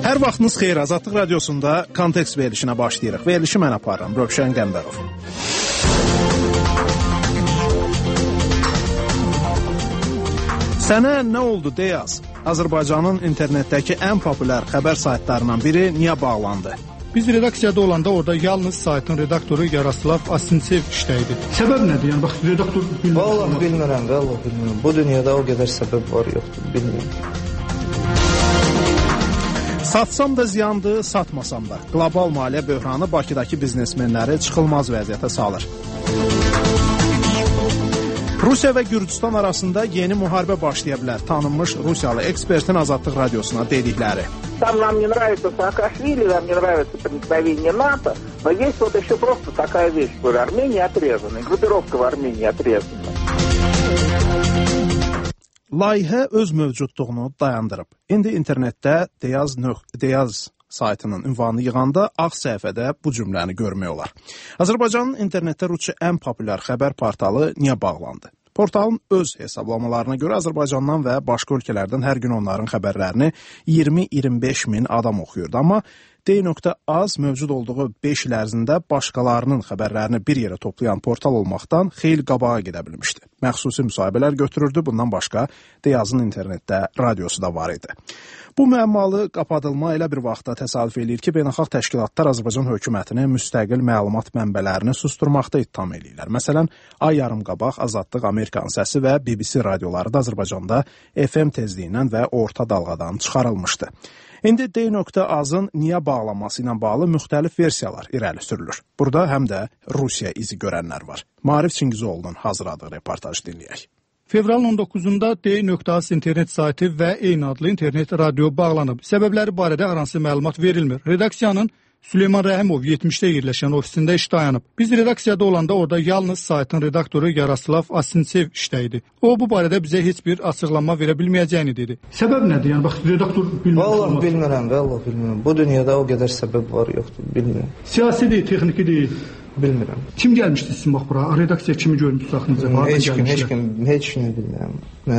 Hər vaxtınız xeyir, Azadlıq Radiosunda Kontekst verilişinə başlayırıq. Verilişi mən aparıram, Rövşən Qəmbərov. Sənə nə oldu deyaz? Azərbaycanın internetdəki ən populyar xəbər saytlarından biri niyə bağlandı? Biz redaksiyada olanda orada yalnız saytın redaktoru Yaraslav Asinsev işləydi. Səbəb nədir? Yəni bax, redaktor bilmirəm. Vallahi bilmirəm. Bu dünyada o qədər səbəb var, yoxdur, bilmirəm. Satsam da ziyandır, satmasam da. Qlobal maliyyə böhranı Bakıdakı biznesmenləri çıxılmaz vəziyyətə salır. Rusiya və Gürcüstan arasında yeni müharibə başlaya bilər. Tanınmış Rusiyalı ekspertin Azadlıq Radiosuna dedikləri. Там нам не нравится Саакашвили, нам не нравится проникновение НАТО, но есть вот еще просто такая вещь, что Армения отрезана, группировка в Армении отрезана. Layihə öz mövcudluğunu dayandırıb. İndi internetdə Deyaz saytının ünvanını yığanda ağ səhifədə bu cümləni görmək olar. Azərbaycanın internetdə rusca ən populyar xəbər portalı niyə bağlandı? Portalın öz hesablamalarına görə Azərbaycandan və başqa ölkələrdən hər gün onların xəbərlərini 20-25 min adam oxuyurdu. Amma D.Az mövcud olduğu 5 il ərzində başqalarının xəbərlərini bir yerə toplayan portal olmaqdan xeyli qabağa gedə bilmişdi. Məxsusi müsahibələr götürürdü, bundan başqa Deyazın internetdə radiosu da var idi. Bu müəmmalı qapadılma elə bir vaxtda təsadüf eləyir ki, beynəlxalq təşkilatlar Azərbaycan hökumətini müstəqil məlumat mənbələrini susturmaqda ittiham eləyirlər. Məsələn, ay yarım qabaq Azadlıq, Amerikanın səsi və BBC radioları da Azərbaycanda FM tezliyindən və orta dalğadan çıxarılmışdı. İndi D.Az-ın niyə bağlanması ilə bağlı müxtəlif versiyalar irəli sürülür. Burada həm də Rusiya izi görənlər var. Maarif Çingizoğlu'nun hazırladığı reportajı dinləyək. Fevralın 19-da D.Az internet saytı və eyni adlı internet radio bağlanıb. Səbəbləri barədə hər hansı məlumat verilmir. Redaksiyanın Süleyman Rəhimov 70-də yerləşən ofisində iş dayanıb. Biz redaksiyada olanda orada yalnız saytın redaktoru Yaraslav Asinsev işləydi. O, bu barədə bizə heç bir açıqlama verə bilməyəcəyini dedi. Səbəb nədir? Yəni, bax, redaktor bilmirəm. Vallahi bilmirəm. Bu dünyada o qədər səbəb var, yoxdur, bilmirəm. Siyasi deyil, texniki deyil. Bilmirəm. Kim gəlmişdi sizin bax bura? Redaksiya kimi görmüşsünüz axınıza? Heç kim bilmirəm.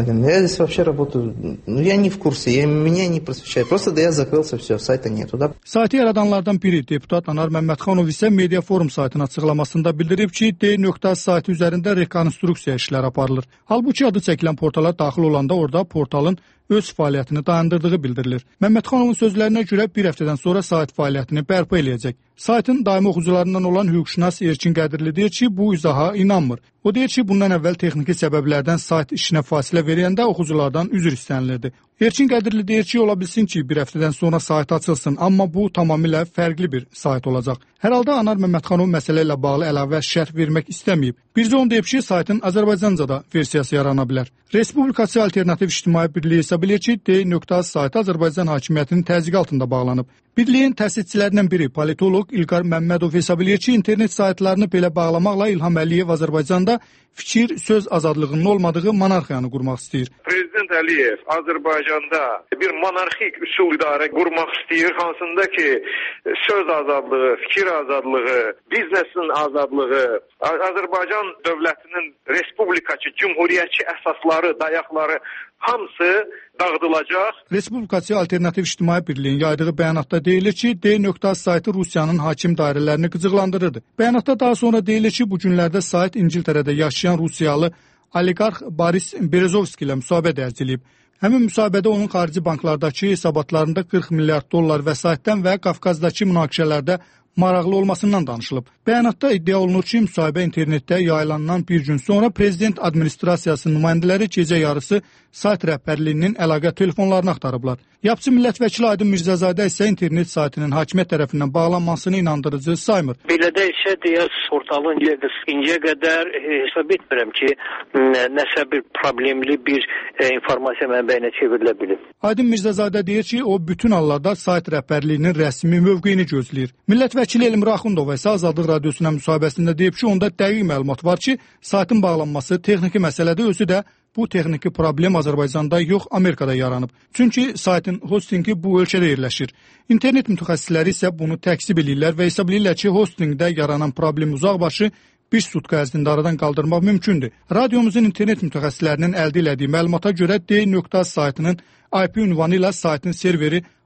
Я здесь вообще работаю. Я не в курсе, меня не просвещают. Просто я закрылся, все, сайта нету, да? Saytı yaradanlardan biri deputat Anar Məmmədxanov isə Media Forum saytının açıqlamasında bildirib ki, D.Az saytı üzərində rekonstruksiya işləri aparılır. Halbuki adı çəkilən portala daxil olanda orada portalın öz fəaliyyətini dayandırdığı bildirilir. Məmmədxanovun sözlərinə görə bir həftədən sonra sayt fəaliyyətini bərpa eləyəcək. Saytın daimi oxucularından olan hüquqşünas Erkin Qədirli deyir ki, bu izaha inanmır. O deyir ki, bundan əvvəl texniki səbəblərdən sayt işinə fasilə verəndə oxuculardan üzr istənilirdi. Erkin Qədirli deyir ki, ola bilsin ki, bir həftədən sonra sayt açılsın, amma bu tamamilə fərqli bir sayt olacaq. Hər halda Anar Məmmədxanov məsələ ilə bağlı əlavə şərh vermək istəməyib. Bircə onu deyib ki, saytın Azərbaycanca da versiyası yarana bilər. Respublikası Alternativ İctimai Birliyi hesab edir ki, D.Az saytı Azərbaycan hakimiyyətinin təzyiqi altında bağlanıb. Birliyin təsisçilərindən biri politoloq İlqar Məmmədov hesab edir ki, internet saytlarını belə bağlamaqla İlham Əliyev Azərbaycanda fikir, söz azadlığının olmadığı monarxiyanı qurmaq istəyir. Prezident Əliyev Azərbaycanda bir monarxik üsul idarə qurmaq istəyir, hansında ki, söz azadlığı, fikir azadlığı, biznesin azadlığı, Azərbaycan dövlətinin respublikaçı, cümhuriyyətçi əsasları, dayaqları hamısı dağıdılacaq. Respublikaçı Alternativ İctimai Birliyin yaydığı bəyanatda deyilir ki, D.Az saytı Rusiyanın hakim dairələrini qıcıqlandırırdı. Bəyanatda daha sonra deyilir ki, bu günlərdə sayt İngiltərədə yaşayan Rusiyalı oliqarx Boris Berezovski ilə müsahibə dərc edilib. Həmin müsahibədə onun xarici banklardakı hesabatlarında 40 milyard dollar vəsaitdən və Qafqazdakı münaqişələrdə maraqlı olmasından danışılıb. Bəyanatda iddia olunur ki, müsahibə internetdə yayılandan bir gün sonra prezident administrasiyasının nümayəndələri gecə yarısı sayt rəhbərliyinin əlaqə telefonlarını axtarıblar. Yapıcı millət vəkili Aydın Mirzəzadə isə internet saytının hakimiyyət tərəfindən bağlanmasını inandırıcı saymır. Belə də isə Deyaz portalın indiyə qədər hesab etmirəm ki, nəsə bir problemli bir informasiya mənbəyinə çevrilə bilib. Aydın Mirzəzadə deyir ki, o bütün hallarda sayt rəhbərliyinin rəsmi mövqeyini gözləyir. Millət vəkili Elmir Axundov isə Azadlıq Radiosuna müsahibəsində deyib ki, onda dəqiq məlumat var ki, saytın bağlanması texniki məsələdir, özü də bu texniki problem Azərbaycanda yox, Amerikada yaranıb. Çünki saytın hostingi bu ölkədə yerləşir. İnternet mütəxəssisləri isə bunu təkzib edirlər və hesab edirlər ki, hostingdə yaranan problem uzaqbaşı bir sutka ərzində aradan qaldırmaq mümkündür. Radiomuzun internet mütəxəssislərinin əldə elədiyi məlumata görə D.Az saytının IP ünvanı ilə saytın serveri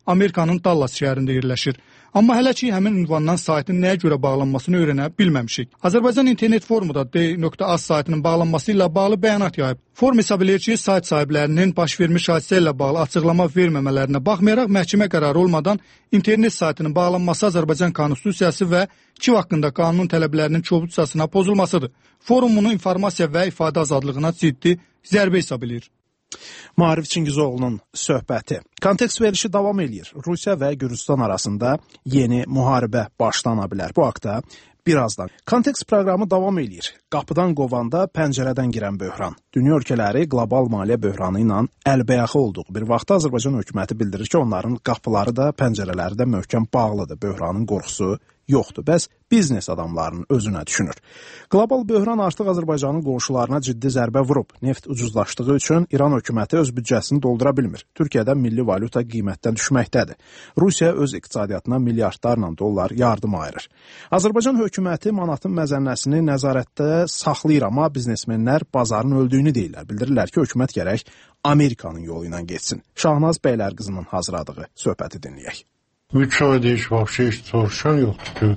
Amerikanın Dallas şəhərində yerləşir. Amma hələ ki, həmin ünvandan saytın nəyə görə bağlanmasını öyrənə bilməmişik. Azərbaycan İnternet Forumu da D.az saytının bağlanması ilə bağlı bəyanat yayıb. Forum hesab edir ki, sayt sahiblərinin baş vermiş hadisə ilə bağlı açıqlama verməmələrinə baxmayaraq məhkəmə qərarı olmadan internet saytının bağlanması Azərbaycan Konstitusiyası və KİV haqqında qanunun tələblərinin kobudcasına pozulmasıdır. Forum bunu informasiya və ifadə azadlığına ciddi zərbə hesab edir. Maarif Çingizoğlu'nun söhbəti. Kontekst verişi davam edir. Rusiya və Gürcüstan arasında yeni müharibə başlana bilər. Bu haqda birazdan. Kontekst proqramı davam edir. Qapıdan qovanda pəncərədən girən böhran. Dünya ölkələri qlobal maliyyə böhranı ilə əlbəyaxı olduğu bir vaxtda Azərbaycan hökuməti bildirir ki, onların qapıları da, pəncərələri də möhkəm bağlıdır. Böhranın qorxusu yoxdur. Bəs biznes adamlarının özünə düşünür. Qlobal böhran artıq Azərbaycanın qonşularına ciddi zərbə vurub. Neft ucuzlaşdığı üçün İran hökuməti öz büdcəsini doldura bilmir. Türkiyədə milli valyuta qiymətdən düşməkdədir. Rusiya öz iqtisadiyyatına milyardlarla dollar yardım ayırır. Azərbaycan hökuməti manatın məzənnəsini nəzarətdə saxlayır, amma biznesmenlər bazarın öldüyünü deyirlər. Bildirirlər ki, hökumət gərək Amerikanın yolu ilə getsin. Şahnaz Bəylərqızının hazırladığı söhbəti dinləyək. 3 ayda heç soruşan yoxdur ki,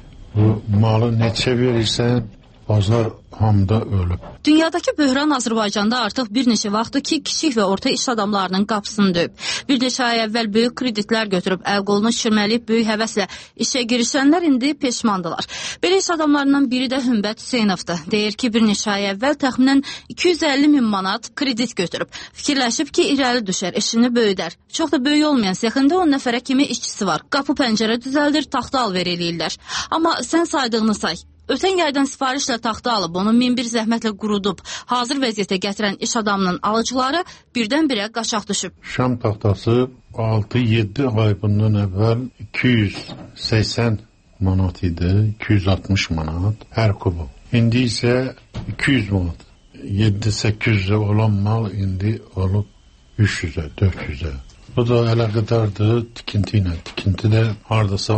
bu malı neçə verirsən, bazar hamda ölüb. Dünyadakı böhran Azərbaycanda artıq bir neçə vaxtdır ki, kiçik və orta iş adamlarının qapısını döyüb. Bir neçə ay əvvəl böyük kreditlər götürüb, əl qolunu şirməliyib böyük həvəslə işə girişənlər indi peşmandılar. Belə iş adamlarından biri də Hümbət Hüseynovdur. Deyir ki, bir neçə ay əvvəl təxminən 250 min manat kredit götürüb. Fikirləşib ki, irəli düşər, işini böyüdər. Çox da böyük olmayan sexində 10 nəfərə kimi işçisi var. Qapı pəncərə düzəldir, taxta alver eləyirlər. Amma sən saydığını say. Ötən yaydan sifarişlə taxta alıb, onu 1001 zəhmətlə qurudub, hazır vəziyyətə gətirən iş adamının alıcıları birdən-birə qaçaq düşüb. Şam taxtası 6-7 ay bundan əvvəl 280 manat idi, 260 manat hər kubu. İndi isə 200 manat. 7-800'e olan mal indi olub 300'e, 400'e. Bu da əlaqədardır tikinti ilə. Tikinti də hardasa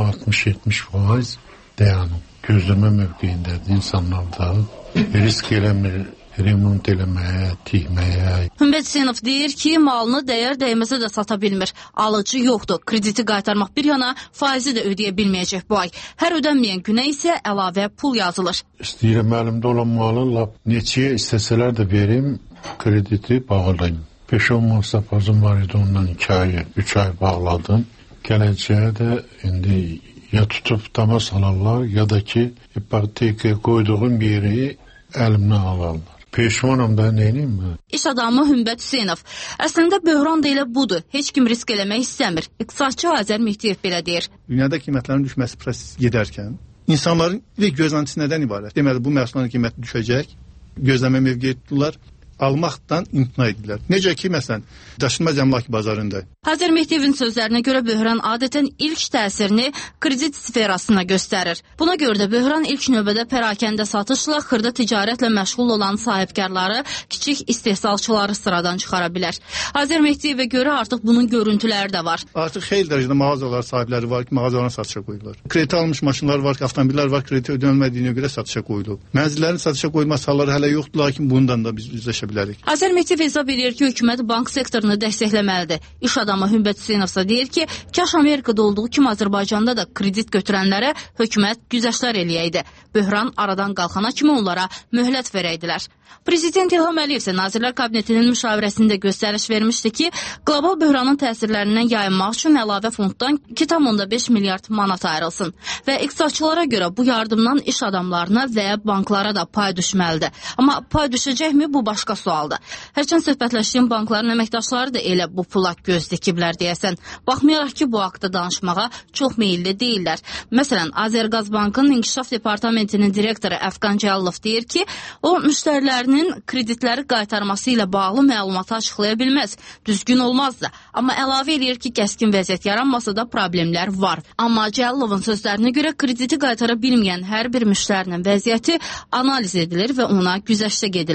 60-70% dayanıb. Gözləmə mövqeyindədir insanlarda. Risk eləmir, remont eləməyə, tikməyə. Hümbət Hüseynov deyir ki, malını dəyər dəyməsə də sata bilmir. Alıcı yoxdur. Krediti qaytarmaq bir yana, faizi də ödəyə bilməyəcək bu ay. Hər ödənməyən günə isə əlavə pul yazılır. İstəyirəm əlimdə olan malı lap neçəyə istəsələr də verim, krediti bağlayayım. Peş olmazsa fazım var idi, ondan 2 ay, 3 ay bağladım. Gələcəyə də indi ya tutub dama salarlar, ya da ki, ipotekaya qoyduğum yeri əlimdən alarlar. Peşmanım da neyim mi? İş adamı Hümbət Hüseynov. Əslində böhran da elə budur. Heç kim risk eləmək istəmir. İqtisadçı Azər Mehdiyev belə deyir. Dünyada qiymətlərin düşməsi prosesi gedərkən, insanların gözləntisi nədən ibarət? Deməli, bu məhsulların qiyməti düşəcək, gözləmə mövqeyi tutdular, almaqdan imtina edirlər. Necə ki, məsələn, daşınmaz əmlak bazarında. Azər Mehdiyevin sözlərinə görə böhran adətən ilk təsirini kredit sferasına göstərir. Buna görə də böhran ilk növbədə pərakəndə satışla, xırda ticarətlə məşğul olan sahibkarları, kiçik istehsalçıları sıradan çıxara bilər. Azər Mehdiyevə görə artıq bunun görüntüləri də var. Artıq xeyli dərəcədə mağazalar sahibləri var ki, mağazalarına satışa qoyurlar. Kredit almış maşınlar var ki, avtomobillər var, krediti ödənilmədiyinə görə satışa qoyulub. Mənzillərin satışa qoyulması halları hələ yoxdur, lakin bundan da biz üzləşə bilərik. Azər Mehdiyev hesab edir ki, hökumət bank sektorunu dəstəkləməlidir. İş adamı Hümbət Hüseynovsa deyir ki, kaş Amerikada olduğu kimi Azərbaycanda da kredit götürənlərə hökumət güzəştlər eləyəydi. Böhran aradan qalxana kimi onlara möhlət verəydilər. Prezident İlham Əliyev isə Nazirlər Kabinetinin müşavirəsində göstəriş vermişdi ki, qlobal böhranın təsirlərindən yayınmaq üçün əlavə fonddan 2,5 milyard manat ayrılsın və iqtisadçılara görə bu yardımdan iş adamlarına və banklara da pay düşməlidir. Amma pay düşəcəkmi, bu başqa sualdır. Hərçənd söhbətləşdiyim bankların əməkdaşları da elə bu pula göz dikiblər deyəsən. Baxmayaraq ki, bu haqda danışmağa çox meyilli deyirlər. Məsələn, Azərqazbankın İnkişaf Departamentinin direktoru Əfqan Cəlilov deyir ki, o müştərilərinin kreditləri qaytarması ilə bağlı məlumatı açıqlaya bilməz. Düzgün olmaz da. Amma əlavə edir ki, kəskin vəziyyət yaranmasa da problemlər var. Amma Cəlilovun sözlərinə görə krediti qaytara bilməyən hər bir müştərinin vəziyyəti analiz edilir və ona güzəştə gedilir.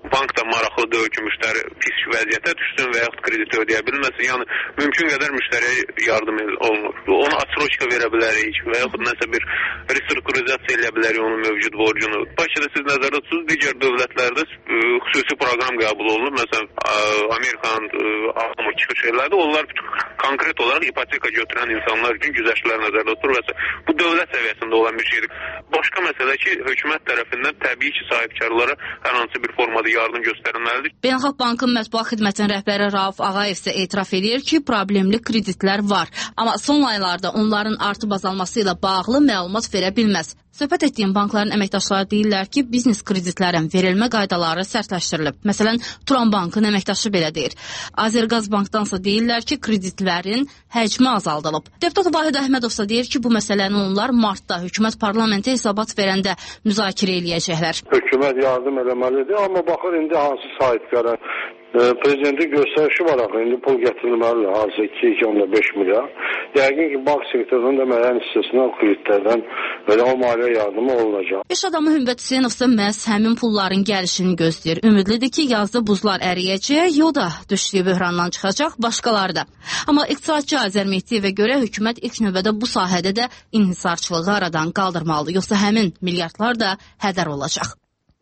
bank da maraqlıdır ki, müştəri pis vəziyyətə düşsün və yaxud krediti ödəyə bilməsin. Yəni mümkün qədər müştəriyə yardım olunur. Ona atsroçka verə bilərik və yaxud nəsə bir restrukturizasiya eləyə bilərik onun mövcud borcunu. Bakıda siz nəzərdə tutursuz, digər dövlətlərdə xüsusi proqram qəbul olunur. Məsələn, Amerikanın çıxış şeylərdə onlar konkret olaraq ipoteka götürən insanlar üçün güzəştlər nəzərdə tutulur və bu dövlət səviyyəsində olan bir şeydir. Başqa məsələ ki, hökumət tərəfindən təbii ki, sahibkarlara hər hansı bir formada yardım göstərilməlidir. Beynəlxalq Bankın mətbuat xidmətinin rəhbəri Rauf Ağayev isə etiraf edir ki, problemli kreditlər var. Amma son aylarda onların artıb azalması ilə bağlı məlumat verə bilməz. Söhbət etdiyim bankların əməkdaşları deyirlər ki, biznes kreditlərin verilmə qaydaları sərtləşdirilib. Məsələn, Turan Bankın əməkdaşı belə deyir. Azərqaz Bankdansa deyirlər ki, kreditlərin həcmi azaldılıb. Deputat Vahid Əhmədovsa deyir ki, bu məsələni onlar martda hökumət parlamentə hesabat verəndə müzakirə eləyəcəklər. Hökumət yardım eləməlidir, amma baxır indi hansı sahibkara prezidentin göstərişi var axı, indi pul gətirilməlidir, hansı 2,5 milyar. Yəqin ki, bank sektorunun da müəyyən hissəsindən kreditlərdən belə o maliyyə yardımı olunacaq. İş adamı Hümbət Hüseynovsa məhz həmin pulların gəlişini gözləyir. Ümidlidir ki, yazda buzlar əriyəcək, o da düşdüyü böhrandan çıxacaq, başqaları da. Amma iqtisadçı Azər Mehdiyevə görə hökumət ilk növbədə bu sahədə də inhisarçılığı aradan qaldırmalıdır, yoxsa həmin milyardlar da hədər olacaq.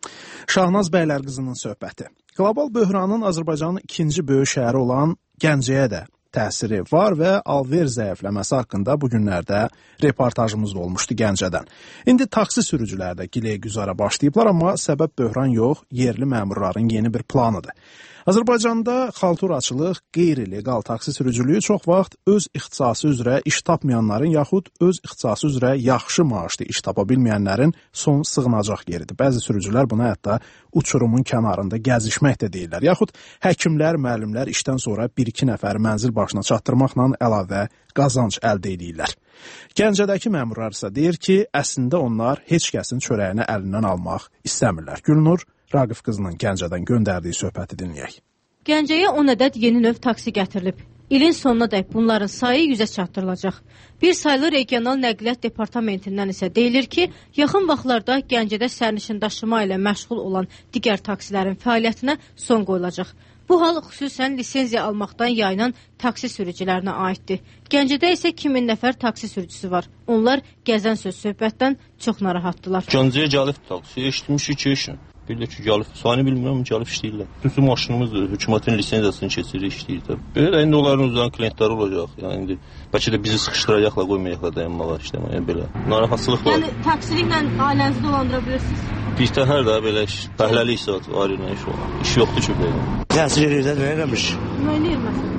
Şahnaz Bəylərqızının söhbəti. Qlobal böhranın Azərbaycanın ikinci böyük şəhəri olan Gəncəyə də təsiri var və alver zəifləməsi haqqında bu günlərdə reportajımız da olmuşdu Gəncədən. İndi taksi sürücüləri də giləy-güzara başlayıblar, amma səbəb böhran yox, yerli məmurların yeni bir planıdır. Azərbaycanda xalturaçılıq, qeyri-legal taksi sürücülüyü çox vaxt öz ixtisası üzrə iş tapmayanların yaxud öz ixtisası üzrə yaxşı maaşlı iş tapa bilməyənlərin son sığınacaq yeridir. Bəzi sürücülər buna hətta uçurumun kənarında gəzişmək də deyirlər. Yaxud həkimlər, müəllimlər işdən sonra 1-2 nəfəri mənzil başına çatdırmaqla əlavə qazanc əldə edirlər. Gəncədəki məmurlar isə deyir ki, əslində onlar heç kəsin çörəyini əlindən almaq istəmirlər. Gülnur Raqif qızının Gəncədən göndərdiyi söhbəti dinləyək. Gəncəyə 10 ədəd yeni növ taksi gətirilib. İlin sonuna dək bunların sayı 100-ə çatdırılacaq. Bir saylı regional nəqliyyat departamentindən isə deyilir ki, yaxın vaxtlarda Gəncədə sərnişin daşıma ilə məşğul olan digər taksilərin fəaliyyətinə son qoyulacaq. Bu hal xüsusən lisenziya almaqdan yayınan taksi sürücülərinə aiddir. Gəncədə isə 2000 nəfər taksi sürücüsü var. Onlar gəzən söz söhbətdən çox narahatdılar. Gəncəyə gəlib taksi eşitmişik ki, Bildir ki, gəlib, sayını bilmirəm, gəlib işləyirlər. Bütün maşınımızdır, hökumətin lisenziyasını keçirir, işləyir tabii. Belə də indi onların özlərinin klientləri olacaq. Yəni indi bəlkə də bizi sıxışdıracaqlar, qoymayacaqlar dayanmağa işləməyə belə. Narahatçılıq var. Yəni taksiliklə ailənizi dolandıra bilirsiniz? Bir təhər də belə fəhləlik saat ayrına iş olur. İş yoxdur ki belə. Təhsil edirlər, nə eləmiş? Nə eləyir məsələn?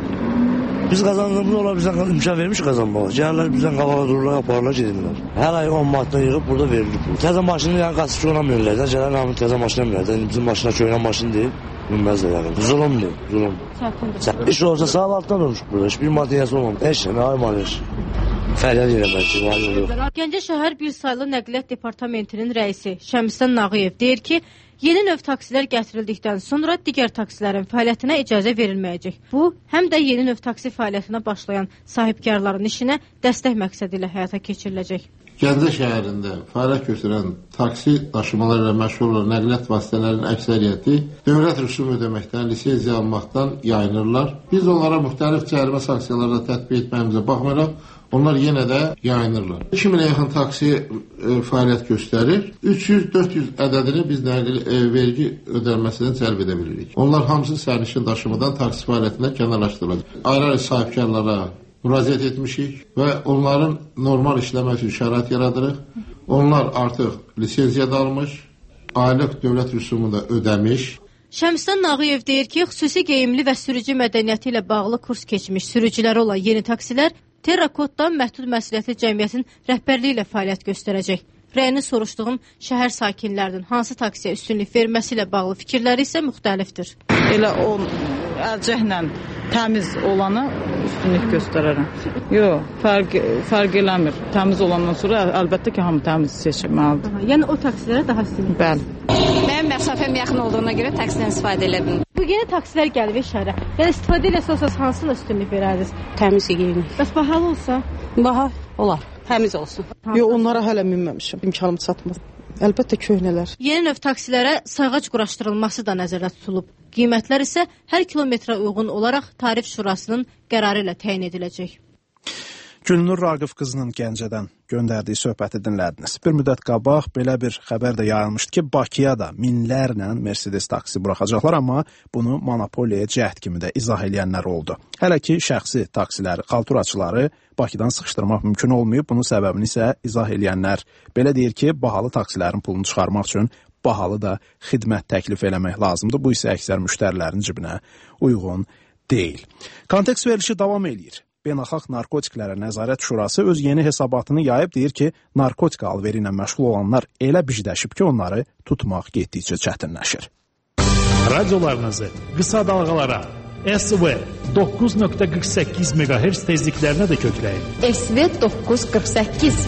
Biz qazandığımız olar bizdən imkan vermiş qazanmağa. Gəlirlər bizdən qabağa dururlar, yaparlar, gedirlər. Hər ay 10 manatdan yığıb burada verilir pul. Təzə maşını yəni qaçışı oynamıyorlar. Gələn hamı təzə maşına minirlər. Bizim maşına köynən maşın deyil. Bilməzlər yəni. Zulümdür, zulüm. Çətindir. İş olsa saat altdan olmuş burada. Heç bir maddiyəsi olmamış. Heç nə, ay maliş. Fəryad eləmək ki, var yox. Gəncə şəhər bir saylı nəqliyyat departamentinin rəisi Şəmistən Nağıyev deyir ki, yeni növ taksilər gətirildikdən sonra digər taksilərin fəaliyyətinə icazə verilməyəcək. Bu, həm də yeni növ taksi fəaliyyətinə başlayan sahibkarların işinə dəstək məqsədi ilə həyata keçiriləcək. Gəncə şəhərində fəaliyyət göstərən taksi daşımaları ilə məşğul olan nəqliyyat vasitələrinin əksəriyyəti dövlət rüsum ödəməkdən, lisenziya almaqdan yayınırlar. Biz onlara müxtəlif cərimə sanksiyalarla tətbiq etməyimizə baxmayaraq, onlar yenə də yayınırlar. 2000-ə yaxın taksi fəaliyyət göstərir. 300-400 ədədini biz vergi ödənməsindən cəlb edə bilirik. Onlar hamısı sərnişin daşımadan taksi fəaliyyətindən kənarlaşdırılacaq. Ayrı-ayrı sahibkarlara müraciət etmişik və onların normal işləmək üçün şərait yaradırıq. Onlar artıq lisenziya da almış, aylıq dövlət rüsumu da ödəmiş. Şəmistən Nağıyev deyir ki, xüsusi geyimli və sürücü mədəniyyəti ilə bağlı kurs keçmiş sürücüləri olan yeni taksilər Terrakotdan Məhdud Məsuliyyətli Cəmiyyətin rəhbərliyi ilə fəaliyyət göstərəcək. Rəyini soruşduğum şəhər sakinlərinin hansı taksiyə üstünlük verməsi ilə bağlı fikirləri isə müxtəlifdir. Elə o əlcəklə təmiz olanı üstünlük göstərərəm. Yox, fərq eləmir. Təmiz olandan sonra əlbəttə ki, hamı təmiz seçməlidir. Yəni o taksilərə daha üstünlük? Bəli. Mənim məsafəm yaxın olduğuna görə taksidən istifadə edə bilmirəm. Bu yeni taksilər gəlib şəhərə. Yəni istifadə eləsəz hansına üstünlük verərdiniz? Təmiz geyimli. Bəs bahalı olsa? Baha olar. Təmiz olsun. Yox, onlara hələ minməmişəm. İmkanım çatmır. əlbəttə köhnələr. Yeni növ taksilərə sayğac quraşdırılması da nəzərdə tutulub. Qiymətlər isə hər kilometrə uyğun olaraq Tarif Şurasının qərarı ilə təyin ediləcək. Gülnur Raqif qızının Gəncədən göndərdiyi söhbəti dinlədiniz. Bir müddət qabaq belə bir xəbər də yayılmışdı ki, Bakıya da minlərlə Mercedes taksi buraxacaqlar, amma bunu monopoliya cəhd kimi də izah edənlər oldu. Hələ ki, şəxsi taksiləri, xalturaçıları Bakıdan sıxışdırmaq mümkün olmayıb. Bunun səbəbini isə izah edənlər belə deyir ki, bahalı taksilərin pulunu çıxarmaq üçün bahalı da xidmət təklif eləmək lazımdır. Bu isə əksər müştərilərin cibinə uyğun deyil. Kontekst verilişi davam eləyir. Beynəlxalq Narkotiklərə Nəzarət Şurası öz yeni hesabatını yayıb deyir ki, narkotik alveri ilə məşğul olanlar elə bicdəşib ki, onları tutmaq getdikcə çətinləşir. Radiolarınızı qısa dalğalara SV 9.48 MHz tezliklərinə də kökləyin. SV 948.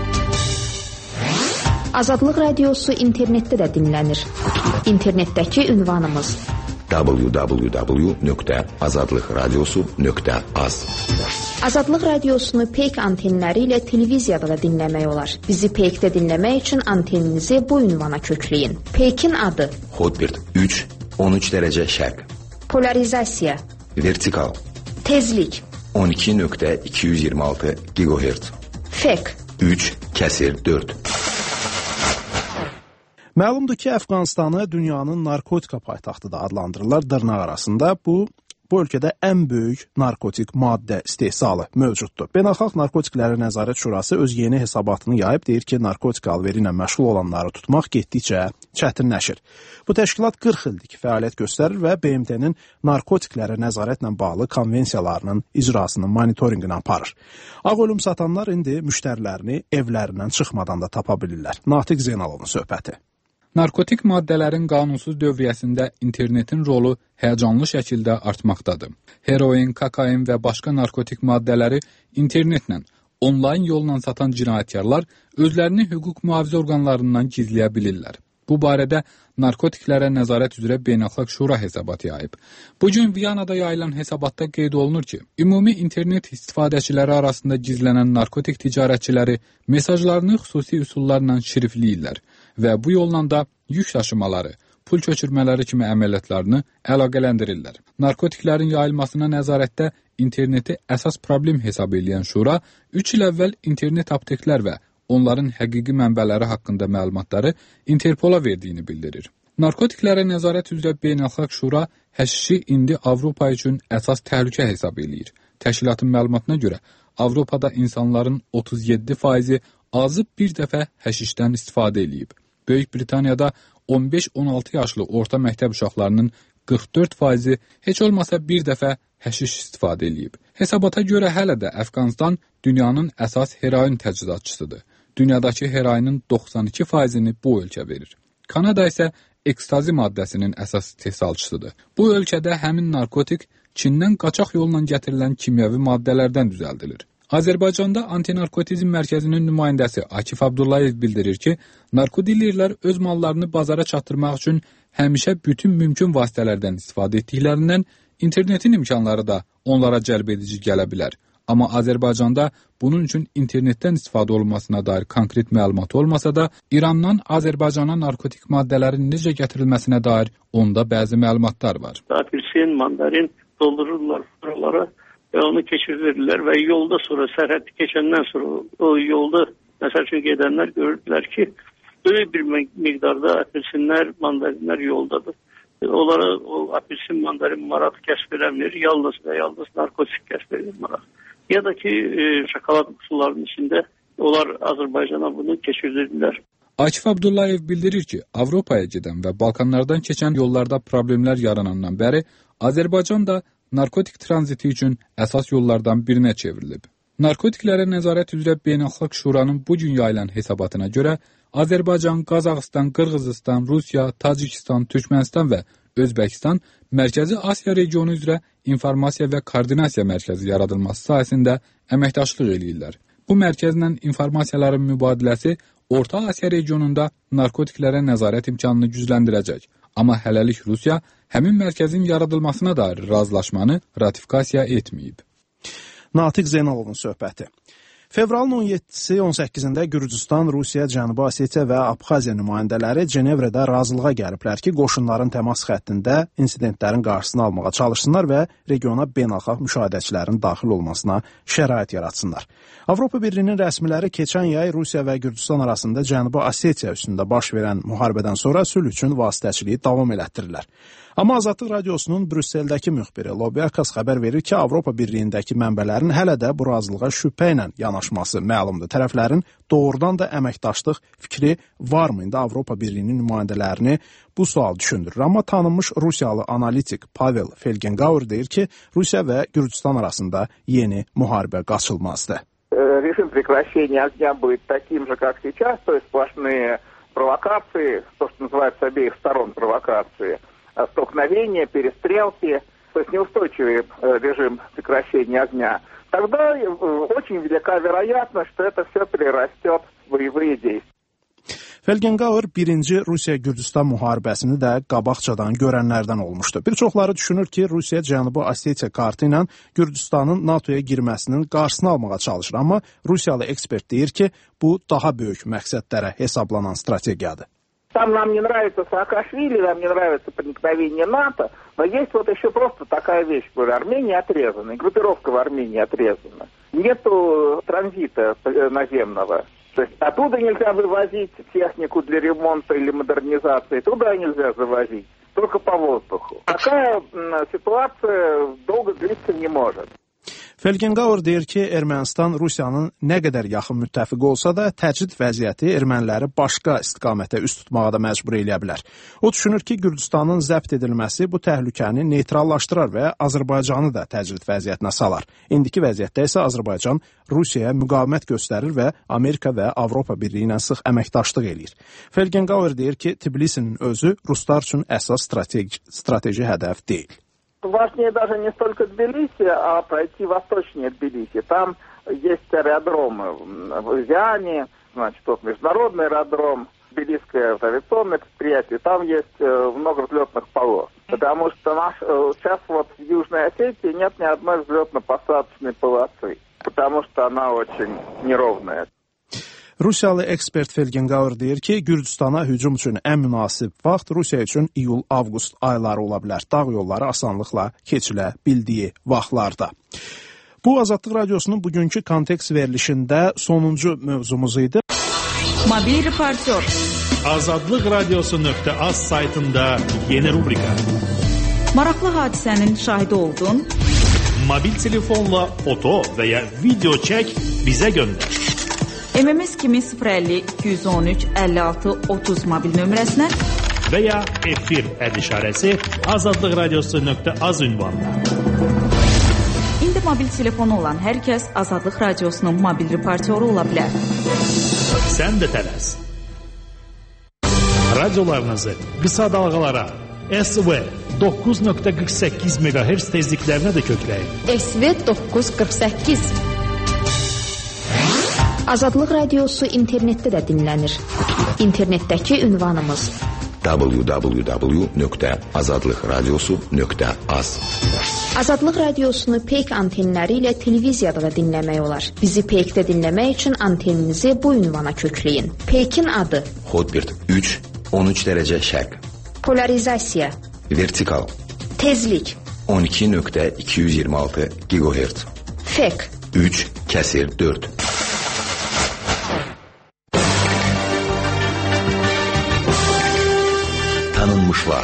Azadlıq Radiosu internetdə də dinlənir. İnternetdəki ünvanımız www.azadlıqradiosu.az. Azadlıq Radiosunu Peyk antenləri ilə televiziyada da dinləmək olar. Bizi Peykdə dinləmək üçün anteninizi bu ünvana kökləyin. Peykin adı Hotbird 3, 13 dərəcə şərq. Polarizasiya Vertikal Tezlik 12.226 GHz. Fek 3/4. Məlumdur ki, Əfqanistanı dünyanın narkotika paytaxtı da adlandırırlar dırnaq arasında. Bu ölkədə ən böyük narkotik maddə istehsalı mövcuddur. Beynəlxalq Narkotiklərə Nəzarət Şurası öz yeni hesabatını yayıb deyir ki, narkotik alveri ilə məşğul olanları tutmaq getdikcə çətinləşir. Bu təşkilat 40 ildir ki, fəaliyyət göstərir və BMT-nin narkotiklərə nəzarətlə bağlı konvensiyalarının icrasının monitorinqini aparır. Ağ ölüm satanlar indi müştərilərini evlərindən çıxmadan da tapa bilirlər. Natiq Zeynalovun söhbəti. Narkotik maddələrin qanunsuz dövriyyəsində internetin rolu həyəcanlı şəkildə artmaqdadır. Heroin, kokain və başqa narkotik maddələri internetlə, onlayn yolla satan cinayətkarlar özlərini hüquq mühafizə orqanlarından gizləyə bilirlər. Bu barədə Narkotiklərə Nəzarət üzrə Beynəlxalq Şura hesabat yayıb. Bugün Viyanada yayılan hesabatda qeyd olunur ki, ümumi internet istifadəçiləri arasında gizlənən narkotik ticarətçiləri mesajlarını xüsusi üsullarla şrifləyirlər və bu yolla da yük daşımaları, pul köçürmələri kimi əməliyyatlarını əlaqələndirirlər. Narkotiklərin yayılmasına nəzarətdə interneti əsas problem hesab edən Şura 3 il əvvəl internet apteklər və onların həqiqi mənbələri haqqında məlumatları Interpola verdiyini bildirir. Narkotiklərə Nəzarət üzrə Beynəlxalq Şura həşişi indi Avropa üçün əsas təhlükə hesab eləyir. Təşkilatın məlumatına görə Avropada insanların 37% azı bir dəfə həşişdən istifadə eləyib. Böyük Britaniyada 15-16 yaşlı orta məktəb uşaqlarının 44% heç olmasa bir dəfə həşiş istifadə eləyib. Hesabata görə hələ də Əfqanistan dünyanın əsas heroin təchizatçısıdır. Dünyadakı heroinin 92%-ni bu ölkə verir. Kanada isə ekstazi maddəsinin əsas istehsalçısıdır. Bu ölkədə həmin narkotik Çindən qaçaq yolla gətirilən kimyəvi maddələrdən düzəldilir. Azərbaycanda Antinarkotizm Mərkəzinin nümayəndəsi Akif Abdullayev bildirir ki, narkodillerlər öz mallarını bazara çatdırmaq üçün həmişə bütün mümkün vasitələrdən istifadə etdiklərindən internetin imkanları da onlara cəlb edici gələ bilər. Amma Azərbaycanda bunun üçün internetdən istifadə olunmasına dair konkret məlumat olmasa da, İrandan Azərbaycana narkotik maddələrin necə gətirilməsinə dair onda bəzi məlumatlar var. Apelsin, mandarin doldururlar buralara və onu keçirirlər və yolda sonra, sərhəddi keçəndən sonra o yolda, məsəl üçün gedənlər görürlər ki, böyük bir miqdarda apelsinlər, mandarinlər yoldadır. Onlara o apelsin, mandarin marağı kəsb eləmir, yalnız və yalnız narkotik kəsb edir marağı. Ya da ki, şokolad qutularının içində onlar Azərbaycana bunu keçirirlər. Akif Abdullayev bildirir ki, Avropaya gedən və Balkanlardan keçən yollarda problemlər yaranandan bəri Azərbaycan da narkotik tranziti üçün əsas yollardan birinə çevrilib. Narkotiklərə Nəzarət üzrə Beynəlxalq Şuranın bugün yayılan hesabatına görə Azərbaycan, Qazaxıstan, Qırğızistan, Rusiya, Tacikistan, Türkmənistan və Özbəkistan Mərkəzi Asiya regionu üzrə informasiya və koordinasiya mərkəzi yaradılması sahəsində əməkdaşlıq eləyirlər. Bu mərkəzlə informasiyaların mübadiləsi Orta Asiya regionunda narkotiklərə nəzarət imkanını gücləndirəcək. Amma hələlik Rusiya həmin mərkəzin yaradılmasına dair razılaşmanı ratifikasiya etməyib. Natiq Zeynalovun söhbəti. Fevralın 17-si 18-də Gürcüstan, Rusiya, Cənubi Osetiya və Abxaziya nümayəndələri Cenevrədə razılığa gəliblər ki, qoşunların təmas xəttində insidentlərin qarşısını almağa çalışsınlar və regiona beynəlxalq müşahidəçilərin daxil olmasına şərait yaratsınlar. Avropa Birliyinin rəsmiləri keçən yay Rusiya və Gürcüstan arasında Cənubi Osetiya üstündə baş verən müharibədən sonra sülh üçün vasitəçiliyi davam elətdirirlər. Amma Azadlıq Radiosunun Brüsseldəki müxbiri Lobiakas xəbər verir ki, Avropa Birliyindəki mənbələrin hələ də bu razılığa şübhə ilə yanaşması məlumdur. Tərəflərin doğrudan da əməkdaşlıq fikri varmı? İndi Avropa Birliyinin nümayəndələrini bu sual düşündürür. Amma tanınmış Rusiyalı analitik Pavel Felgenqauer deyir ki, Rusiya və Gürcüstan arasında yeni müharibə qaçılmazdır. Режим прекращения огня будет таким же, как сейчас, то есть сплошные провокации, то, что называется с обеих сторон провокации, столкновения, перестрелки, то есть неустойчивый режим прекращения огня, тогда очень велика вероятность, что это все перерастет в боевые действия. Felgenqauer birinci Rusiya-Gürcüstan müharibəsini də qabaqcadan görənlərdən olmuşdu. Bir çoxları düşünür ki, Rusiya Cənubi Osetiya kartı ilə Gürcüstanın NATO-ya girməsinin qarşısını almağa çalışır. Amma Rusiyalı ekspert deyir ki, bu daha böyük məqsədlərə hesablanan strategiyadır. Там нам не нравится Саакашвили, нам не нравится проникновение НАТО, но есть вот еще просто такая вещь, говорю, Армения отрезана, группировка в Армении отрезана. Нету транзита наземного. То есть оттуда нельзя вывозить технику для ремонта или модернизации, туда нельзя завозить, только по воздуху. Такая ситуация долго длиться не может. Felgenqauer deyir ki, Ermənistan Rusiyanın nə qədər yaxın müttəfiqi olsa da, təcrid vəziyyəti erməniləri başqa istiqamətə üst tutmağa da məcbur eləyə bilər. O düşünür ki, Gürcüstanın zəbt edilməsi bu təhlükəni neytrallaşdırar və Azərbaycanı da təcrid vəziyyətinə salar. İndiki vəziyyətdə isə Azərbaycan Rusiyaya müqavimət göstərir və Amerika və Avropa Birliyi ilə sıx əməkdaşlıq eləyir. Felgenqauer deyir ki, Tbilisinin özü ruslar üçün əsas strateji hədəf deyil. Важнее даже не столько Тбилиси, а пройти восточнее Тбилиси. Там есть аэродромы в Изяне, значит, вот международный аэродром, Тбилисское авиационное предприятие, там есть много взлетных полос. Потому что сейчас вот в Южной Осетии нет ни одной взлетно-посадочной полосы, потому что она очень неровная. Rusiyalı ekspert Felgenqauer deyir ki, Gürcüstana hücum üçün ən münasib vaxt Rusiya üçün iyul-avqust ayları ola bilər. Dağ yolları asanlıqla keçilə bildiyi vaxtlarda. Bu Azadlıq Radiosunun bugünkü kontekst verilişində sonuncu mövzumuz idi. Mobil reportyor. Azadlıq Radiosu.az saytında yeni rubrika. Maraqlı hadisənin şahidi oldun. Mobil telefonla foto və ya video çək, bizə göndər. MMS kimi 050-213-56-30 mobil nömrəsinə və ya efir işarəsi Azadlıq Radiosu.az ünvanına. İndi mobil telefonu olan hər kəs Azadlıq Radiosunun mobil reportyoru ola bilər. Sən də tələs. Radiolarınızı qısa dalğalara SV 9.48 MHz tezliklərinə də kökləyin. SV 948. Azadlıq Radiosu internetdə də dinlənir. İnternetdəki ünvanımız www.azadlıqradiosu.az. Azadlıq Radiosunu peyk antenləri ilə televiziyada da dinləmək olar. Bizi peykdə dinləmək üçün anteninizi bu ünvana kökləyin. Peykin adı Hotbird 3, 13 dərəcə şərq. Polarizasiya. Vertikal. Tezlik 12.226 GHz. Fek 3/4. Tanınmışlar.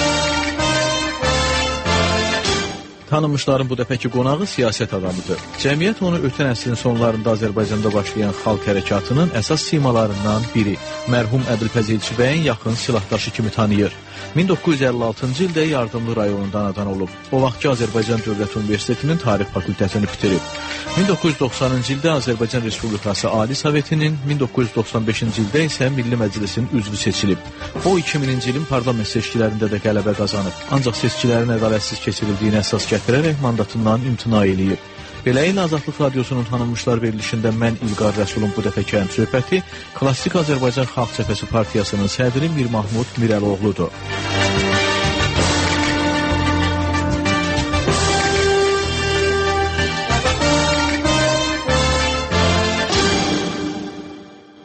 Tanınmışların bu dəfəki qonağı siyasət adamıdır. Cəmiyyət onu ötən əsrin sonlarında Azərbaycanda başlayan xalq hərəkatının əsas simalarından biri. Mərhum Əbülfəz Elçibəyin yaxın silahdaşı kimi tanıyır. 1956-cı ildə Yardımlı rayonunda anadan olub. O vaxtki Azərbaycan Dövlət Universitetinin Tarix fakültəsini bitirib. 1990-cı ildə Azərbaycan Respublikası Ali Sovetinin, 1995-ci ildə isə Milli Məclisin üzvü seçilib. O 2000-ci ilin parlament seçkilərində də qələbə qazanıb. Ancaq seçkilərin ədalətsiz keçirildiyini əsas gətirərək mandatından imtina eləyib. Beləliklə Azadlıq Radiosunun tanınmışlar verilişində mən İlqar Rəsulun bu dəfəki həmsöhbəti Klassik Azərbaycan Xalq Cəbhəsi Partiyasının sədri Mir Mahmud Mirəloğludur.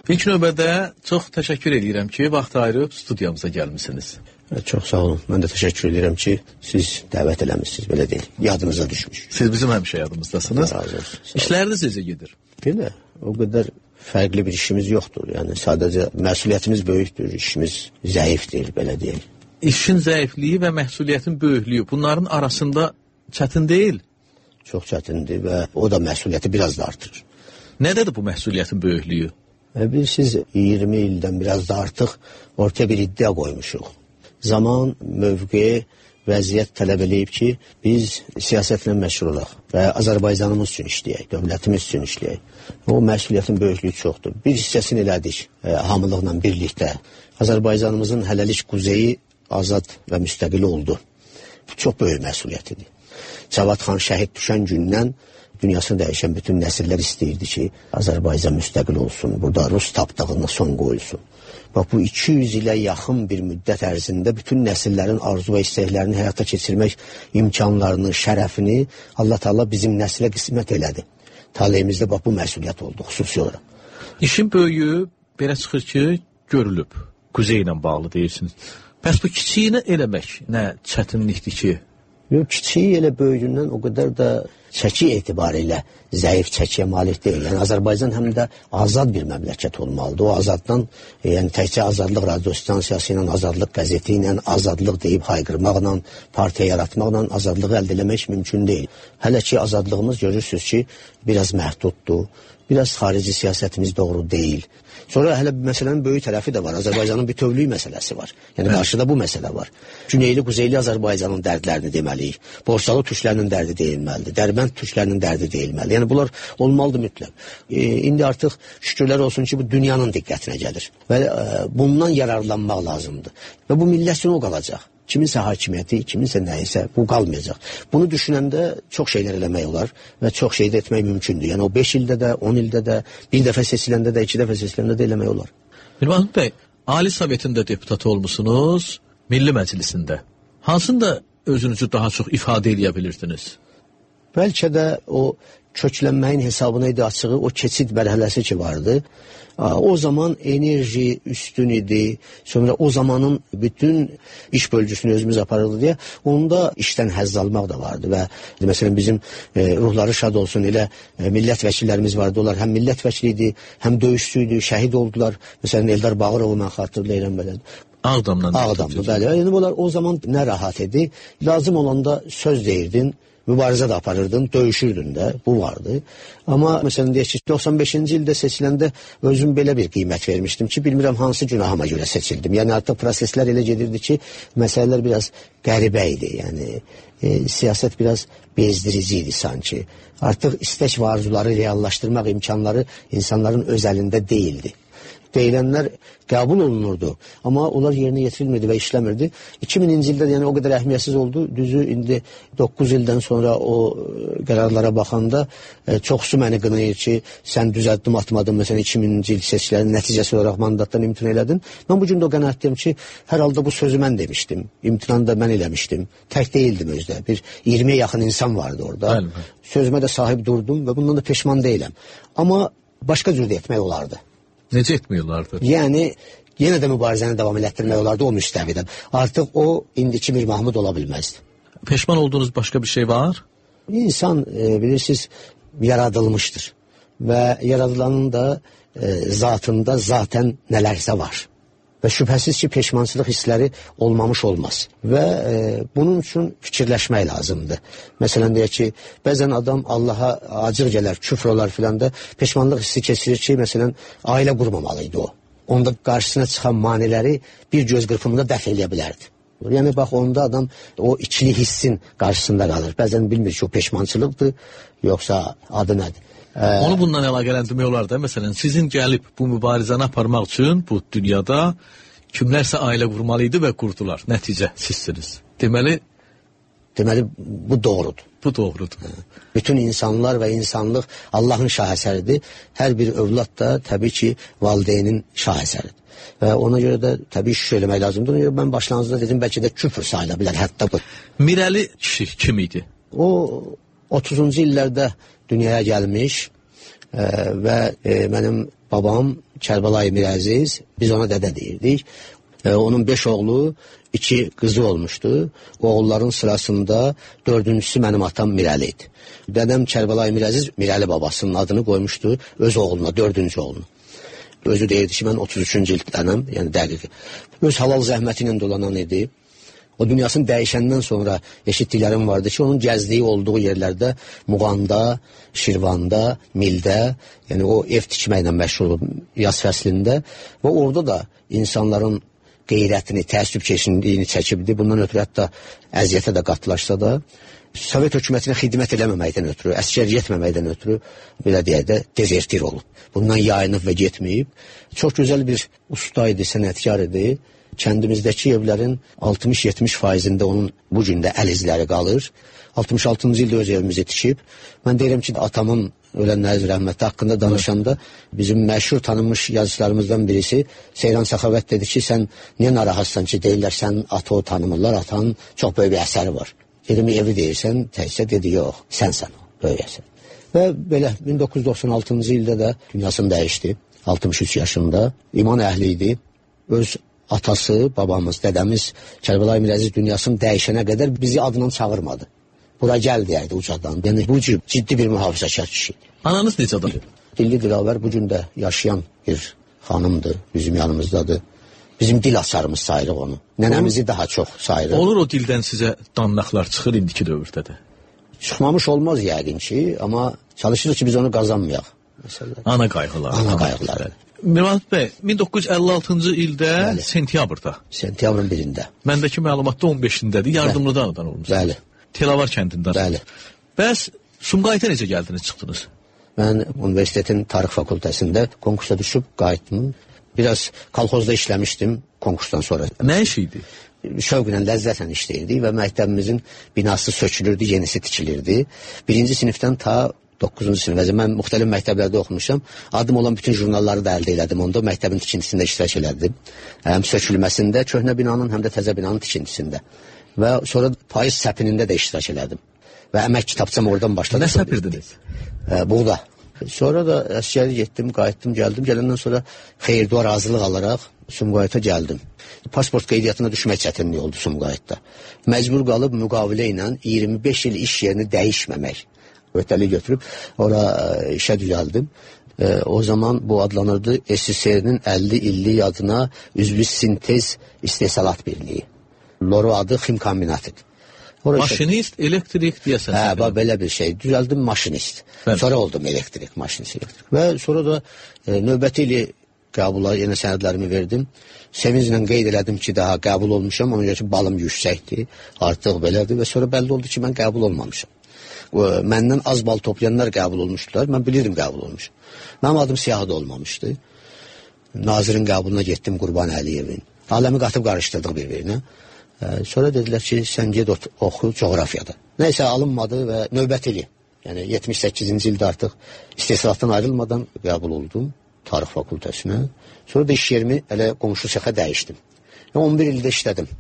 İlk növbədə çox təşəkkür edirəm ki, vaxt ayırıb studiyamıza gəlmisiniz. Çox sağ olun. Mən də təşəkkür edirəm ki, siz dəvət eləmişsiniz, belə deyil. Yadınıza düşmüş. Siz bizim həmişə yadımızdasınız. İşləriniz necə gedir? Belə, o qədər fərqli bir işimiz yoxdur. Yəni sadəcə məsuliyyətimiz böyükdür, işimiz zəifdir, belə deyək. İşin zəifliyi və məsuliyyətin böyüklüyü bunların arasında çətin deyil? Çox çətindir və o da məsuliyyəti biraz da artırır. Nədədir bu məsuliyyətin böyüklüyü? Siz 20 ildən biraz da artıq ortaya bir iddia qoymuşuq. Zaman, mövqe, vəziyyət tələb eləyib ki, biz siyasətlə məşğul olaq və Azərbaycanımız üçün işləyək, dövlətimiz üçün işləyək. O məsuliyyətin böyüklüyü çoxdur. Bir hissəsini elədik hamılıqla birlikdə. Azərbaycanımızın hələlik quzeyi azad və müstəqil oldu. Bu çox böyük məsuliyyətidir. Cavad xan şəhid düşən gündən dünyasını dəyişən bütün nəsillər istəyirdi ki, Azərbaycan müstəqil olsun, burada Rus tapdığına son qoyulsun. Bax, bu 200 ilə yaxın bir müddət ərzində bütün nəsillərin arzu və istəklərini həyata keçirmək imkanlarını, şərəfini Allah Taala bizim nəslə qismət elədi. Taleyimizdə bax, bu məsuliyyət oldu, xüsusi olaraq. İşin böyüyü belə çıxır ki, görülüb, quzey ilə bağlı deyirsiniz. Bəs bu kiçiyini eləmək nə çətinlikdir ki? Yox, kiçiyi elə böyüyündən o qədər də çəki etibarilə zəif çəkiyə malik deyil. Yəni Azərbaycan həm də azad bir məmləkət olmalıdır. O azaddan, yəni təkcə Azadlıq radiostansiyası ilə, Azadlıq qəzeti ilə, azadlıq deyib hayqırmaqla, partiya yaratmaqla azadlığı əldə eləmək mümkün deyil. Hələ ki azadlığımız görürsünüz ki, biraz məhduddur, biraz xarici siyasətimiz doğru deyil. Sonra hələ məsələnin böyük tərəfi də var. Azərbaycanın bütövlüyü məsələsi var. Yəni qarşıda bu məsələ var. Güneyli, quzeyli Azərbaycanın dərdlərini deməliyik. Borsalı türklərinin dərdi deyilməlidir. Dərbənd türklərinin dərdi deyilməlidir. Yəni bunlar olmalıdır mütləq. İndi artıq şükürlər olsun ki, bu dünyanın diqqətinə gəlir. Və bundan yararlanmaq lazımdır. Və bu millət üçün o qalacaq. Kiminsə hakimiyyəti, kiminsə nəyisə, bu qalmayacaq. Bunu düşünəndə çox şeylər eləmək olar və çox şey də etmək mümkündür. Yəni o 5 ildə də, 10 ildə də, bir dəfə seçiləndə də, 2 dəfə seçiləndə də eləmək olar. Mirmahmud bəy, Ali Sovetində deputat olmusunuz, Milli Məclisində. Hansında özünüzü daha çox ifadə edə bilirdiniz? Bəlkə də o köklənməyin hesabına idi açığı, o keçid mərhələsi ki vardı. O zaman enerji üstün idi. Sonra o zamanın bütün iş bölgüsünü özümüz aparırdı deyə onda işdən həzz almaq da vardı və məsələn bizim ruhları şad olsun elə millət vəkillərimiz vardı. Onlar həm millət vəkili idi, həm döyüşçü idi, şəhid oldular. Məsələn Eldar Bağırovu mən xatırlayıram belə. Ağdamdan. Ağdamlı, bəli. Yəni bunlar o zaman nə rahat idi. Lazım olanda söz deyirdin. Mübarizə də aparırdın, döyüşürdün də, bu vardı. Amma məsələn deyək ki, 95-ci ildə seçiləndə özüm belə bir qiymət vermişdim ki, bilmirəm hansı günahıma görə seçildim. Yəni artıq proseslər elə gedirdi ki, məsələlər biraz qəribə idi. Yəni siyasət biraz bezdirici idi sanki. Artıq istək və arzuları reallaşdırmaq imkanları insanların öz əlində deyildi. Deyilənlər qəbul olunurdu, amma onlar yerinə yetirilmirdi və işləmirdi. 2000-ci ildə yəni o qədər əhəmiyyətsiz oldu. Düzü indi 9 ildən sonra o qərarlara baxanda çoxsu məni qınayır ki, sən düz addım atmadın, məsələn 2000-ci il seçkilərinin nəticəsi olaraq mandatdan imtina elədin. Mən bu gün də o qənaətdəyim ki, hər halda bu sözü mən demişdim, imtinanı da mən eləmişdim. Tək deyildim özdə, bir 20-yə yaxın insan vardı orada. Bəli. Sözümə də sahib durdum və bundan da peşman deyiləm. Amma başqa cür də etmək olardı. Necə etmiyorlardı? Yəni, yenə də mübarizəni davam elətdirmək olardı o müstəvidən. Artıq o, indiki Mirmahmud ola bilməzdi. Peşman olduğunuz başqa bir şey var? İnsan, bilirsiniz, yaradılmışdır. Və yaradılanın da zatında zaten nələrsə var. Və şübhəsiz ki, peşmançılıq hissləri olmamış olmaz. Və bunun üçün fikirləşmək lazımdır. Məsələn, deyək ki, bəzən adam Allaha acıq gələr, küfr olar filan da peşmanlıq hissi keçirir ki, məsələn, ailə qurmamalıydı o. Onda qarşısına çıxan maniləri bir göz qırpımında dəf eləyə bilərdi. Yəni, bax, onda adam o ikili hissin qarşısında qalır. Bəzən bilmir ki, o peşmançılıqdır, yoxsa adı nədir? Onu bundan əlaqələndirmək olar da, məsələn, sizin gəlib bu mübarizəni aparmaq üçün bu dünyada kimlərsə ailə qurmalıydı və qurdular. Nəticə sizsiniz. Deməli, bu doğrudur. Bu doğrudur. Bütün insanlar və insanlıq Allahın şahesəridir. Hər bir övlad da təbii ki, valideynin şahesəridir. Və ona görə də təbii şükür eləmək lazımdır. Ona görə mən başlanğıcda dedim, bəlkə də küfür sayıla bilər, hətta bu. Mirəli kişi kim idi? O 30-cu illərdə dünyaya gəlmiş və mənim babam Kərbəlayı Mirəziz, biz ona dədə deyirdik. Onun 5 oğlu, 2 qızı olmuşdu. Oğulların sırasında 4-cüsü mənim atam Mirəli idi. Dədəm Kərbəlayı Mirəziz Mirəli babasının adını qoymuşdu öz oğluna, 4-cü oğluna. Özü deyirdi ki, mən 33-cü ildənəm, yəni dəqiq. Öz halal zəhməti ilə dolanan idi. O dünyasını dəyişəndən sonra eşitdiklərim vardı ki, onun gəzdiyi olduğu yerlərdə Muğanda, Şirvanda, Mildə, yəni o ev tikməklə məşğul yaz fəslində və orada da insanların qeyrətini, təəssüb keçindiyini çəkibdi. Bundan ötürü hətta əziyyətə də qatılaşsa da, Sovet hökumətinə xidmət eləməməkdən ötürü, əskər etməməkdən ötürü, belə deyək də, dezertir olub. Bundan yayınıb və getməyib. Çox gözəl bir usta idi, sənətkar idi. Kəndimizdəki evlərin 60-70%-ində onun bu gündə əl izləri qalır. 66-cı ildə öz evimizi tikib. Mən deyirəm ki, atamın ölənləri rəhməti haqqında danışanda bizim məşhur tanınmış yazıçılarımızdan birisi Seyran Səxavət dedi ki, sən niyə narahatsan ki, deyirlər, sən atı o tanımırlar, atanın çox böyük bir əsəri var. Dedim, evi deyirsən, təkcə dedi, yox, sənsən o, böyük əsər. Və belə 1996-cı ildə də dünyasını dəyişdi, 63 yaşında, iman əhli idi, öz atası, babamız, dədəmiz Kərbəlayı Mirəziz dünyasını dəyişənə qədər bizi adından çağırmadı. Bura gəl deyərdi ucadan. Yəni bu cür ciddi bir mühafizəkar kişi. Ananız necə adam? Dilli Dilavər bu gün də yaşayan bir xanımdır, bizim yanımızdadır. Bizim dil açarımız sayırıq onu. Nənəmizi daha çox sayırıq. Olur o dildən sizə danlaqlar çıxır indiki dövrdə də? Çıxmamış olmaz yəqin ki, amma çalışırıq ki, biz onu qazanmayaq. Ana qayğılar. Ana qayğılar. Mirvahid bəy, 1956-cı ildə sentyabrda. Sentyabrın 1-də. Məndəki məlumatda 15-indədir, yardımlıdan anadan olmuşsunuz. Bəli. Telavar kəndindəsiniz. Bəli. Bəs Sumqayıta necə gəldiniz, çıxdınız? Mən universitetin tarix fakültəsində konkursa düşüb qayıtdım. Biraz kolxozda işləmişdim konkursdan sonra. Nə iş idi? Şövqlə, ləzzətlə işləyirdik və məktəbimizin binası sökülürdü, yenisi tikilirdi. 1-ci sinifdən ta 9-cu sinifə. Mən müxtəlif məktəblərdə oxumuşam. Adım olan bütün jurnalları da əldə elədim. Onda məktəbin tikintisində iştirak elədim. Həm sökülməsində, köhnə binanın, həm də təzə binanın tikintisində. Və sonra payız səpinində də iştirak elədim. Və əmək kitabçam oradan başladı. Nə səpirdiniz? Buğda. Sonra da əskəri getdim, qayıtdım, gəldim. Gələndən sonra xeyir-dua razılıq alaraq Sumqayıta gəldim. Pasport qeydiyyatına düşmək çətinliyi oldu Sumqayıtda. Məcbur qalıb müqavilə ilə 25 il iş yerini dəyişməmək. Ötəli götürüb, ora işə düzəldim. O zaman bu adlanırdı SSR-nin 50 illik adına üzvü sintez istehsalat birliyi. Loro adı ximkombinatıdır. Maşinist, elektrik deyəsən. Hə, belə bir şey. Düzəldim maşinist. Sonra oldum elektrik, maşinist elektrik. Və sonra da növbəti ili qəbula yenə sənədlərimi verdim. Sevinclə qeyd elədim ki, daha qəbul olmuşam. Ona görə ki, balım yüksəkdir, artıq belədir və sonra bəlli oldu ki, mən qəbul olmamışam. Məndən az bal toplayanlar qəbul olmuşdular. Mən bilirdim qəbul olmuşum. Mənim adım siyahıda olmamışdı. Nazirin qəbuluna getdim Qurban Əliyevin. Aləmi qatıb qarışdırdıq bir-birinə. Sonra dedilər ki, sən ged oxu coğrafiyada. Nəysə alınmadı və növbəti ili, yəni 78-ci ildə artıq istehsalatdan ayrılmadan qəbul oldum tarix fakültəsinə. Sonra da iş yerimi elə qonşu səxə dəyişdim. 11 ildə işlədim.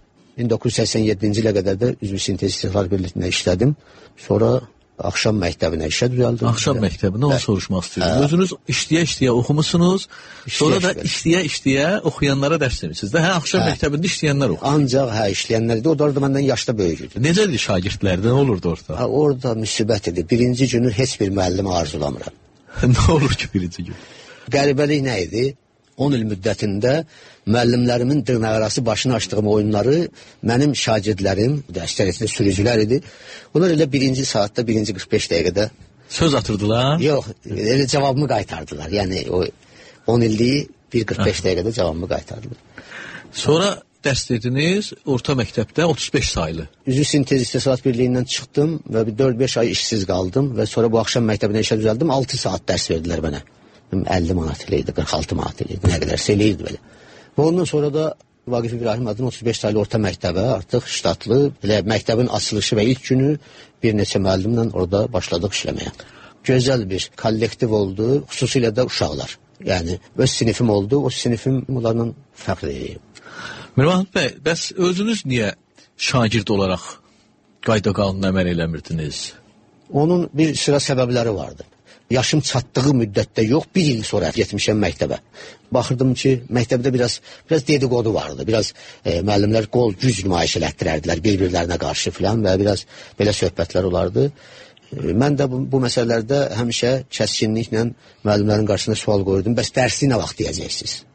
1987-ci ilə qədər də üzvü sintez istehsalat birliyində işlədim. Sonra axşam məktəbinə işə düzəldim. Axşam məktəbinə onu soruşmaq istəyirəm. Özünüz işləyə-işləyə oxumusunuz, sonra da işləyə-işləyə oxuyanlara dərs demişsiniz də. Hə, axşam məktəbində işləyənlər oxuyur. Ancaq hə, işləyənlər idi. O da orada məndən yaşda böyük idi. Necə idi şagirdlərdə, nə olurdu orada? Orada müsibət idi. Birinci günü heç bir müəllimə arzulamıram. Nə olur ki, birinci gün? Qəribəlik nə idi? 10 il müddətində müəllimlərimin dırnaqarası başını açdığım oyunları mənim şagirdlərim, əksəriyyətlə sürücülər idi. Onlar elə birinci saatda, birinci 45 dəqiqədə söz atırdılar? Yox, elə cavabımı qaytardılar. Yəni o 10 illiyi 1:45 dəqiqədə cavabımı qaytardılar. Sonra dərs dediniz, orta məktəbdə 35 saylı. Üzvü sintez istehsalat birliyindən çıxdım və bir 4-5 ay işsiz qaldım və sonra bu axşam məktəbinə işə düzəldim. 6 saat dərs verdilər mənə. 50 manat ilə idi, 46 manat ilə idi, nə qədər eləyirdi belə. Və ondan sonra da Vaqif İbrahim adına 35 saylı orta məktəbə artıq ştatlı, belə məktəbin açılışı və ilk günü bir neçə müəllimlə orada başladıq işləməyə. Gözəl bir kollektiv oldu, xüsusilə də uşaqlar. Yəni öz sinifim oldu, o sinifim onlarla fəxr edirəm. Mirvahid bəy, bəs özünüz niyə şagird olaraq qayda qanuna əməl eləmirdiniz? Onun bir sıra səbəbləri vardı. yaşım çatdığı müddətdə yox, 1 il sonra getmişəm məktəbə. Baxırdım ki, məktəbdə biraz dedikodu vardı. Biraz müəllimlər qol güc nümayiş elətdirərdilər bir-birlərinə qarşı filan və biraz belə söhbətlər olardı. Mən də bu məsələlərdə həmişə kəskinliklə müəllimlərin qarşısında sual qoyurdum. Bəs dərsi nə vaxt deyəcəksiniz?